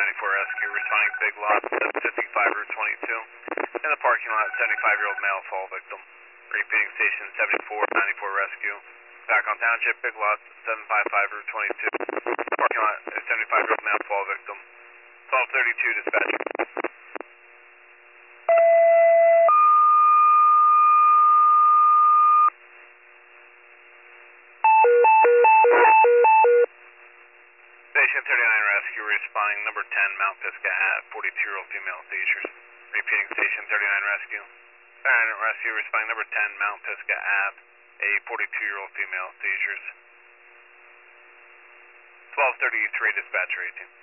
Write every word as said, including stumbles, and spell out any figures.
ninety-four Rescue, responding Big Lot, seven fifty-five Route twenty-two. In the parking lot, seventy-five-year-old male fall victim. Repeating station seventy-four ninety-four Rescue. Back on Township, Big Lot, seven fifty-five Route twenty-two. Parking lot, seventy-five-year-old male fall victim. twelve thirty-two dispatch. Station thirty-nine Rescue, responding number ten, Mount Pisgah Ave, forty-two-year-old female seizures. Repeating station thirty-nine Rescue. thirty-nine Rescue, responding number ten, Mount Pisgah Ave, a forty-two-year-old female seizures. twelve thirty-three dispatcher eighteen.